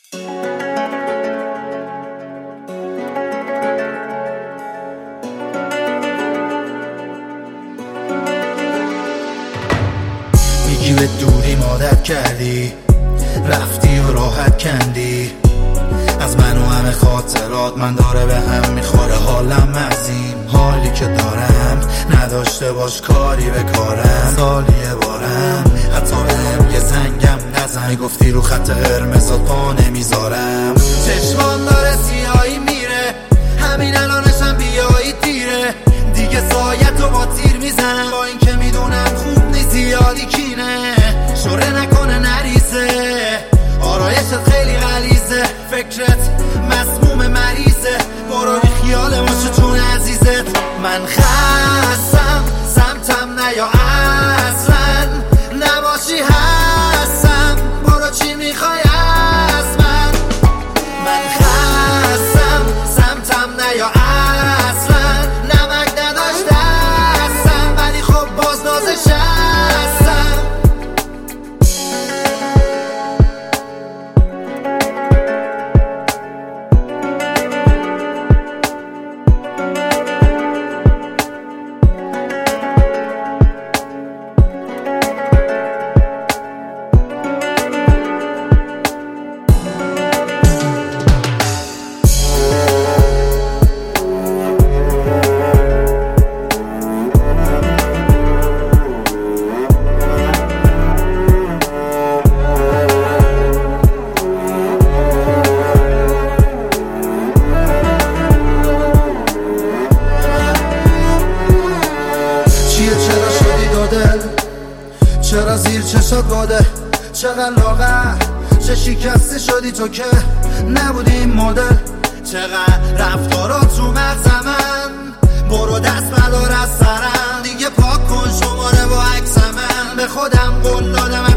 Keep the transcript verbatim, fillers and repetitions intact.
میگی به دوری مادت کردی، رفتی و راحت کندی از من و همه خاطرات. من داره به هم میخوره حالم از این حالی که دارم. نداشته باش کاری به کارم، سالیه بارم حتی بهم یه زنگم نزن. گفتی رو خط قرمزات پا نمیذارم. چشمان داره سیاهی میره، همین الانشم بیایی دیره. دیگه سایتو با تیر میزنم، با این که میدونم خوب نیست زیادی کینه. شوره نکنه نریزه، آرایشت خیلی غلیظه. فکرت مسموم مریضه، برو بی خیال باشه چون عزیزت. من خستم سمتم نیا اصلا، نباشی هستم برو چی میخوای از من. من خستم سمتم نیا اصلا، نمک نداشت دستم ولی خب باز نازش هستم. چرا زیر چشات باده، چقدر لاغر، چه شکسته شدی تو که نبودی این مدل. چقدر رفتارات تو مغز من، برو دست بدار از سرم. دیگه پاک کن شماره با عکس من، به خودم قول دادم